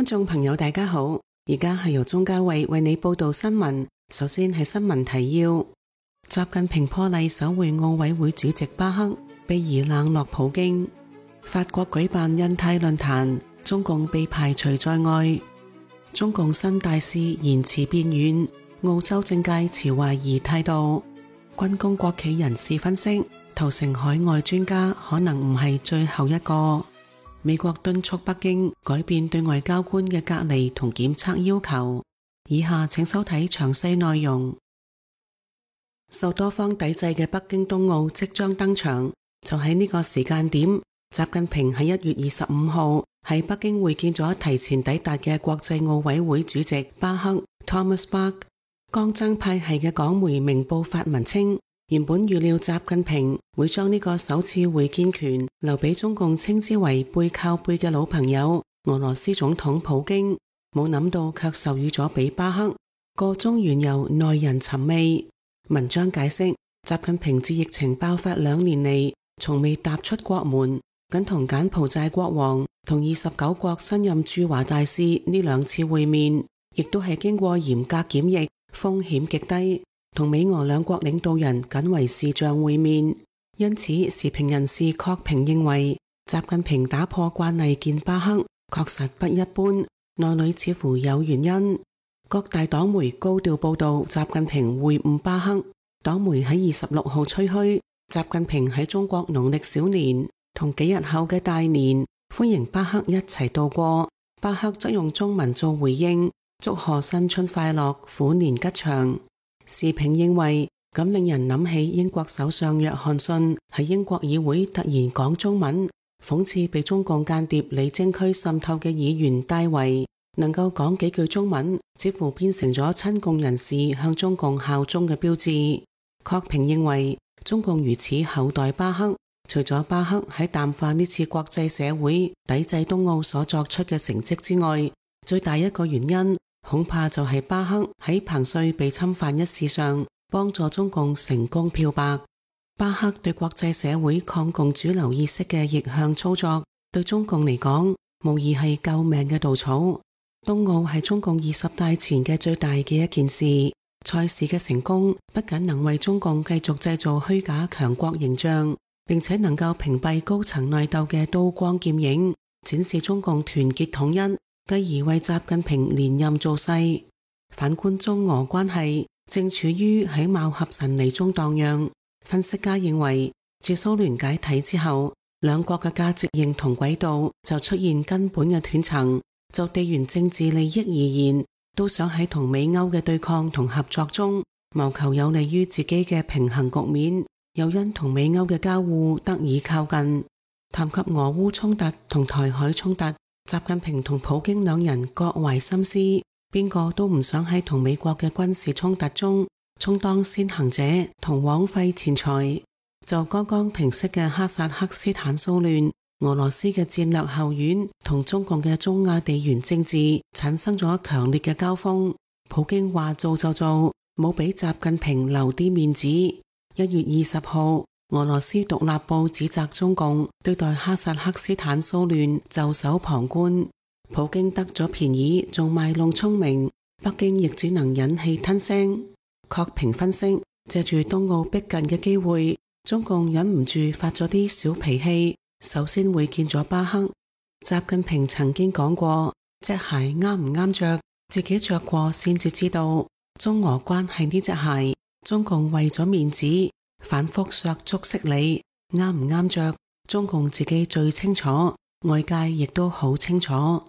觀眾朋友大家好，而家係由鍾嘉慧為你報道新聞。首先係新聞提要：習近平破例手會奧委會主席巴赫，被疑冷落普京；法國舉辦印太論壇，中共被排除在外；中共新大使言辭變軟，澳洲政界持懷疑態度；軍工國企人士分析，投誠海外專家可能唔係最後一個。美國敦促北京改變對外交官嘅隔離同檢測要求。以下請收睇詳細內容。受多方抵制嘅北京冬奧即將登場，就喺呢個時間點，習近平喺1月25號喺北京會見咗提前抵達嘅國際奧委會主席巴赫 Thomas Bach。江增派系嘅港媒明報發文稱，原本預料習近平會將呢個首次會見權留俾中共稱之為背靠背嘅老朋友俄羅斯總統普京，冇諗到卻授予咗俾巴赫。個中緣由耐人尋味。文章解釋，習近平自疫情爆發2年嚟，從未踏出國門，僅同柬埔寨國王同29國新任駐華大使呢2次會面，亦都係經過嚴格檢疫，風險極低。同美俄兩國領導人僅為視像會面，因此時評人士郝平認為，習近平打破慣例見巴赫確實不一般，內裏似乎有原因。各大黨媒高調報道習近平會晤巴赫，黨媒喺26號吹噓習近平喺中國農曆小年同幾日後嘅大年歡迎巴赫一齊度過，巴赫則用中文做回應，祝賀新春快樂，虎年吉祥。時評認為，咁令人諗起英國首相約翰遜喺英國議會突然講中文，諷刺被中共間諜李貞駒滲透嘅議員戴維能夠講幾句中文，似乎變成咗親共人士向中共效忠嘅標誌。郝平認為，中共如此厚待巴赫，除咗巴赫喺淡化呢次國際社會抵制冬奧所作出嘅成績之外，最大一個原因恐怕就係巴赫喺彭帥被侵犯一事上幫助中共成功漂白。巴赫對國際社會抗共主流意識嘅逆向操作，對中共嚟講無疑係救命嘅稻草。冬奧係中共20大前嘅最大嘅一件事，賽事嘅成功不僅能為中共繼續製造虛假強國形象，並且能夠屏蔽高層內鬥嘅刀光劍影，展示中共團結統一，繼而為習近平連任造勢。反觀中俄關係正處於喺貌合神離中蕩漾。分析家認為，自蘇聯解體之後，兩國嘅價值認同軌道就出現根本嘅斷層。就地緣政治利益而言，都想喺同美歐嘅對抗同合作中謀求有利於自己嘅平衡局面，又因同美歐嘅交互得以靠近。談及俄烏衝突同台海衝突，習近平同普京兩人各懷心思，邊個都唔想喺同美國嘅軍事衝突中充當先行者同枉費錢財。就剛剛平息嘅哈薩克斯坦騷亂，俄羅斯嘅戰略後院同中共嘅中亞地緣政治產生咗強烈嘅交鋒。普京話做就做，冇俾習近平留啲面子。1月20號，俄羅斯獨立報指責中共對待哈薩克斯坦騷亂袖手旁觀。普京得咗便宜，仲賣弄聰明，北京亦只能忍氣吞聲。郝平分析，借住冬奧逼近嘅機會，中共忍唔住發咗啲小脾氣。首先會見咗巴赫。習近平曾經講過，隻鞋啱唔啱着，自己着過先至知道。中俄關係呢隻鞋，中共為咗面子反覆削足適履，啱唔啱着，中共自己最清楚，外界亦都好清楚。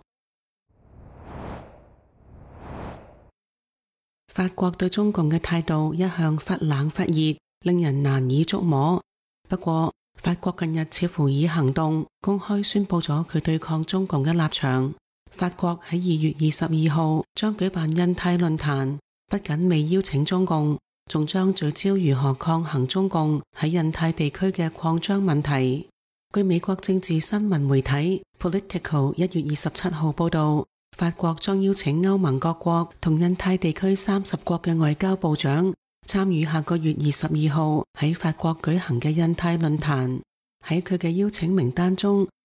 法國對中共嘅態度一向忽冷忽熱，令人難以捉摸。不過，法國近日似乎以行動公開宣布咗佢對抗中共嘅立場。法國喺2月22號將舉辦印太論壇，不僅未邀請中共，仲將聚焦如何抗衡中共喺印太地區嘅擴張問題。據美國政治新聞媒體 Politico 1月27號報道，法國將邀請歐盟各國同印太地區30國嘅外交部長參與下個月22號喺法國舉行嘅印太論壇。喺佢嘅邀請名單中，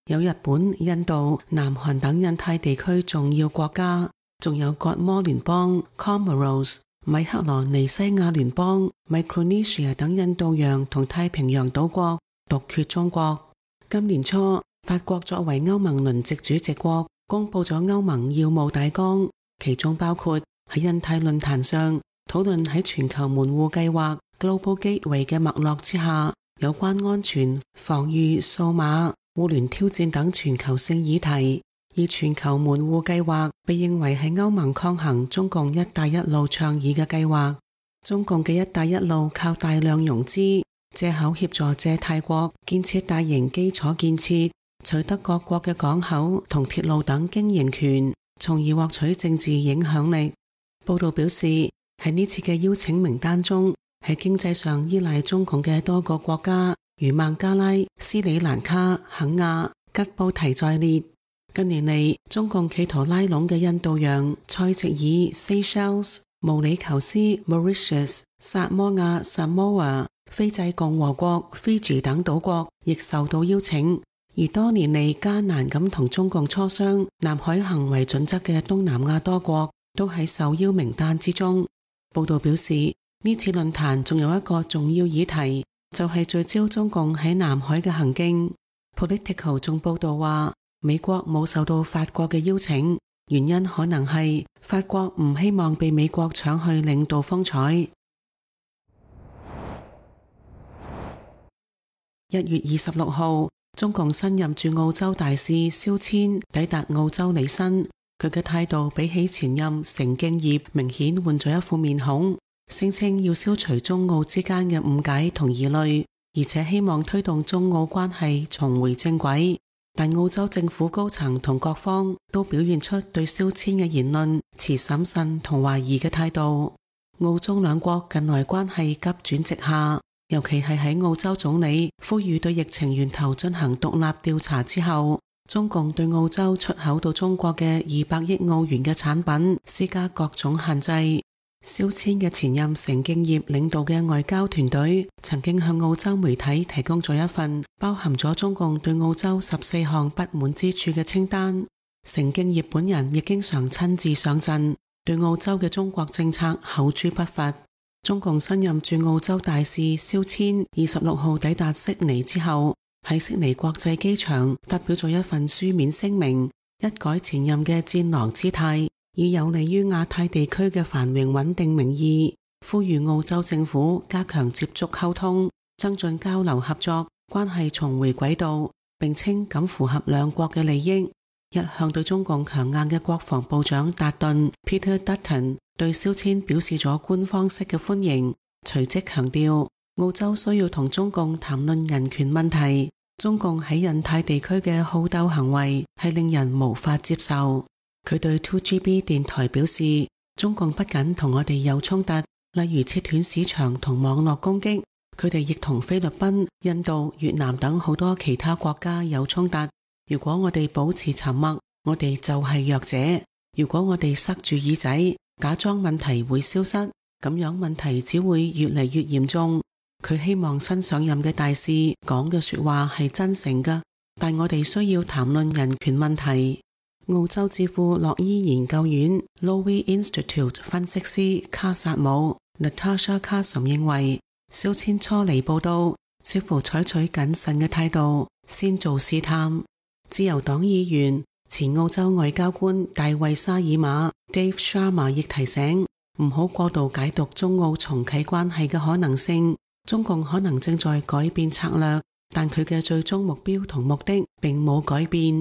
有日本、印度、南韓等印太地區重要國家，仲有葛摩聯邦 Comoros、米克羅尼西亞聯邦 Micronesia 等印度洋同太平洋島國獨缺中國。今年初，法國作為歐盟輪值主席國，公布咗歐盟要務大綱，其中包括喺印太論壇上討論喺全球門戶計劃 Global Gateway 嘅脈絡之下，有關安全、防禦、數碼、互聯挑戰等全球性議題。而全球門戶計劃被認為係歐盟抗衡中共一帶一路倡議嘅計劃。中共嘅一帶一路靠大量融資，借口協助借貸國建設大型基礎建設，取得各國嘅港口同鐵路等經營權，從而獲取政治影響力。報道表示，喺呢次嘅邀請名單中，喺經濟上依賴中共嘅多個國家，如孟加拉、斯里蘭卡、肯亞、吉布提在列。近年嚟，中共企圖拉攏嘅印度洋、塞席爾、Seychelles、毛里求斯、Mauritius、薩摩亞、Samoa、斐濟共和國、Fiji 等島國亦受到邀請。而多年嚟艱難咁同中共磋商南海行為準則嘅東南亞多國都喺受邀名單之中。報道表示，呢次論壇仲有一個重要議題，就係聚焦中共喺南海嘅行徑。Politico 仲報道話，美國冇受到法國嘅邀請，原因可能係法國唔希望被美國搶去領導風采。1月26號，中共新任駐澳洲大使肖千抵達澳洲履新，佢嘅態度比起前任成敬業明顯換咗一副面孔，聲稱要消除中澳之間嘅誤解同疑慮，而且希望推動中澳關係重回正軌。但澳洲政府高層同各方都表現出對肖千嘅言論持審慎同懷疑嘅態度。澳中兩國近來關係急轉直下，尤其係喺澳洲總理呼籲對疫情源頭進行獨立調查之後，中共對澳洲出口到中國嘅200億澳元嘅產品施加各種限制。肖千嘅前任成敬業領導嘅外交團隊曾經向澳洲媒體提供咗一份包含咗中共對澳洲14項不滿之處嘅清單。成敬業本人亦經常親自上陣，對澳洲嘅中國政策口誅筆伐。中共新任駐澳洲大使肖千26號抵達悉尼之後，喺悉尼國際機場發表咗一份書面聲明，一改前任嘅戰狼姿態，以有利於亞太地區嘅繁榮穩定名義，呼籲澳洲政府加強接觸溝通，增進交流合作，關係重回軌道，並稱咁符合兩國嘅利益。一向對中共強硬嘅國防部長達頓 Peter Dutton 對肖千表示咗官方式嘅歡迎，隨即強調澳洲需要同中共談論人權問題，中共喺印太地區嘅好鬥行為係令人無法接受。佢對 2GB 電台表示，中共不僅同我哋有衝突，例如切斷市場同網絡攻擊，佢哋亦同菲律賓、印度、越南等好多其他國家有衝突。如果我哋保持沉默，我哋就係弱者；如果我哋塞住耳仔，假裝問題會消失，咁樣問題只會越嚟越嚴重。佢希望新上任嘅大使講嘅說話係真誠㗎，但我哋需要談論人權問題。澳洲智庫洛伊研究院 Lowy Institute 分析師卡薩姆 Natasha Kassam 認為，肖千初嚟報道，似乎採取謹慎嘅態度，先做試探。自由黨議員前澳洲外交官大衛沙爾馬 Dave Sharma 亦提醒，唔好過度解讀中澳重啟關係嘅可能性。中共可能正在改變策略，但佢嘅最終目標同目的並冇改變。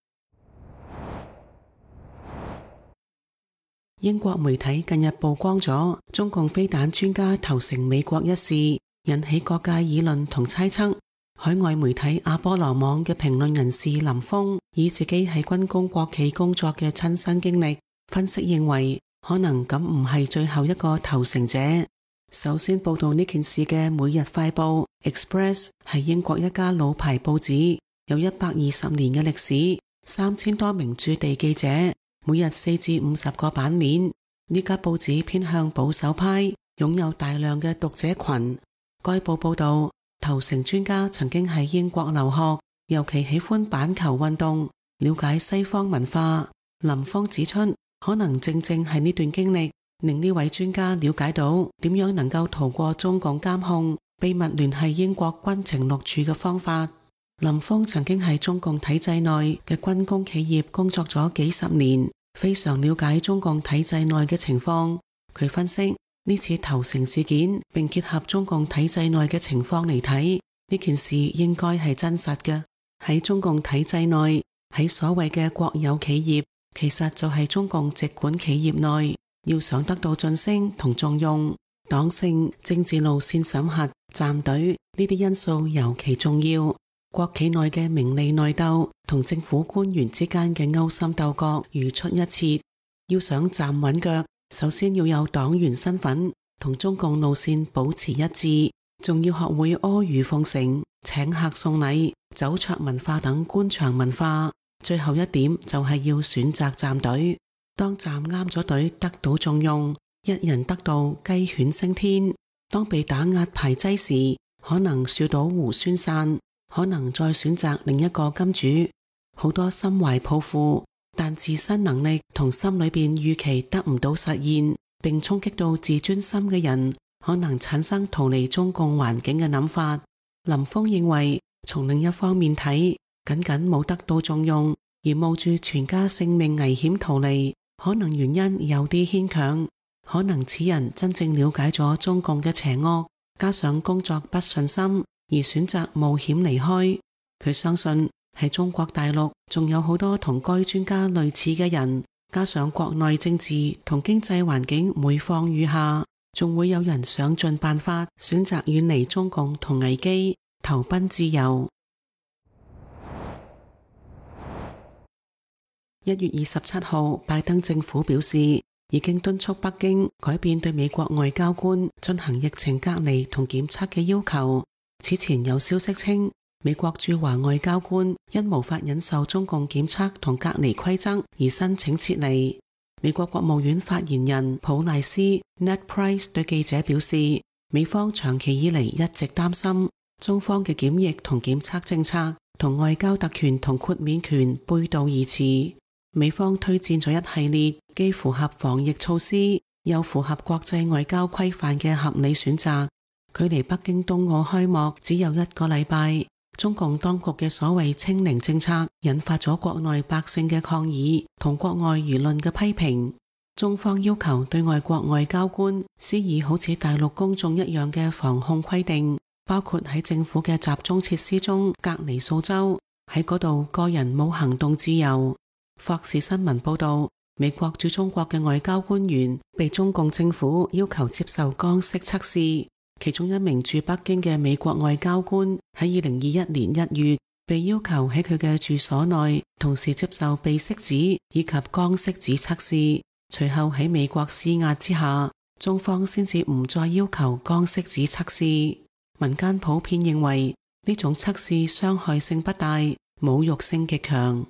英國媒體近日曝光咗中共飛彈專家投誠美國一事，引起各界議論同猜測。海外媒體阿波羅網嘅評論人士林峰以自己喺軍工國企工作嘅親身經歷分析，認為可能咁唔係最後一個投誠者。首先報道呢件事嘅每日快報 Express 係英國一家老牌報紙，有120年嘅歷史，3000多名駐地記者，每日4至50個版面。呢家報紙偏向保守派，擁有大量嘅讀者群。該報報道，投誠專家曾經喺英國留學， 尤其喜歡板球運動，了解西方文化。林峰指出，可能正正係呢段經歷，令呢位專家了解到點樣能夠逃過中共監控，秘密聯繫英國軍情六處嘅方法。林峰曾經喺中共體制內嘅軍工企業工作咗幾十年，非常了解中共體制內嘅情況。佢分析呢次投誠事件，並結合中共體制內嘅情況嚟睇，呢件事應該係真實嘅。喺中共體制內，喺所謂嘅國有企業，其實就係中共直管企業內，要想得到晉升同重用，黨性、政治路線審核、站隊呢啲因素尤其重要。國企內嘅名利內鬥同政府官員之間嘅勾心鬥角如出一轍。要想站穩腳，首先要有黨員身份，同中共路線保持一致，仲要學會阿諛奉承、請客送禮、酒桌文化等官場文化。最後一點就係要選擇站隊。當站啱咗隊，得到重用，一人得道，雞犬升天。當被打壓排擠時，可能樹倒猢猻散，可能再選擇另一個金主。好多心懷抱負，但自身能力同心裏邊預期得唔到實現，並衝擊到自尊心嘅人，可能產生逃離中共環境嘅諗法。林峰認為，從另一方面睇，僅僅冇得到重用而冒住全家性命危險逃離，可能原因有啲牽強。可能此人真正了解咗中共嘅邪惡，加上工作不順心而選擇冒險離開。佢相信喺中國大陸仲有好多同該專家類似嘅人，加上國內政治同經濟環境每況愈下，仲會有人想盡辦法選擇遠離中共同危機，投奔自由。1月27號，拜登政府表示，已經敦促北京改變對美國外交官進行疫情隔離同檢測嘅要求。此前有消息稱，美國駐華外交官因無法忍受中共檢測同隔離規則而申請撤離。美國國務院發言人普賴斯 Ned Price 對記者表示，美方長期以嚟一直擔心中方嘅檢疫同檢測政策同外交特權同豁免權背道而馳。美方推薦咗一系列既符合防疫措施又符合國際外交規範嘅合理選擇。距離北京冬奧開幕只有1個禮拜，中共當局嘅所謂清零政策引發咗國內百姓嘅抗議同國外輿論嘅批評。中方要求對外國外交官施以好似大陸公眾一樣嘅防控規定，包括喺政府嘅集中設施中隔離數周，喺嗰度個人冇行動自由。霍士新聞報道，美國駐中國嘅外交官員被中共政府要求接受光色測試，其中一名駐北京嘅美國外交官喺2021年1月被要求喺佢嘅住所內同時接受鼻拭子以及光色紙測試，隨後喺美國施壓之下，中方先至唔再要求光色紙測試。民間普遍認為呢種測試傷害性不大，侮辱性極強。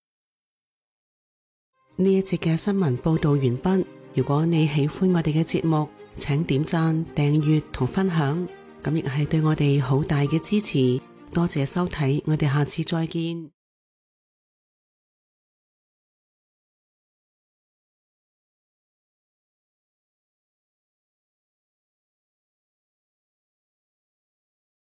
呢一節嘅新聞報道完畢。如果你喜歡我哋嘅節目，請點讚、訂閱同分享，咁亦係對我哋好大嘅支持。多謝收睇，我哋下次再見。